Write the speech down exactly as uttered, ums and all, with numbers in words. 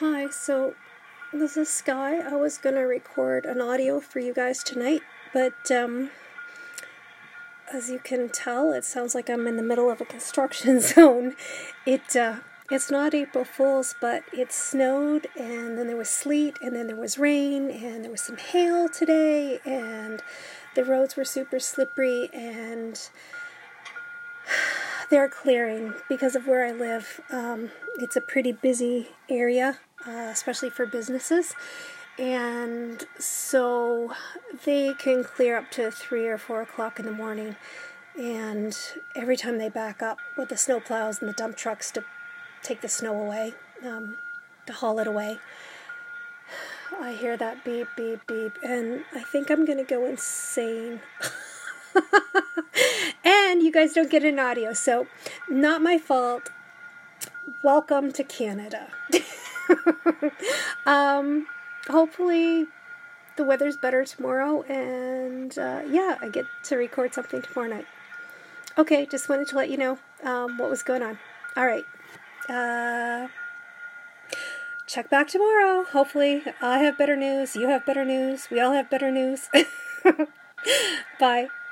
Hi, so this is Sky. I was going to record an audio for you guys tonight, but um, as you can tell, it sounds like I'm in the middle of a construction zone. It uh, It's not April Fool's, but it snowed, and then there was sleet, and then there was rain, and there was some hail today, and the roads were super slippery, and they're clearing because of where I live. Um, it's a pretty busy area, uh, especially for businesses, and so they can clear up to three or four o'clock in the morning. And every time they back up with the snow plows and the dump trucks to take the snow away, um, to haul it away, I hear that beep, beep, beep, and I think I'm going to go insane. And you guys don't get an audio, so not my fault. Welcome to Canada. um, hopefully the weather's better tomorrow, and uh, yeah, I get to record something tomorrow night. Okay, just wanted to let you know um, what was going on. All right. Uh, check back tomorrow. Hopefully I have better news. You have better news. We all have better news. Bye.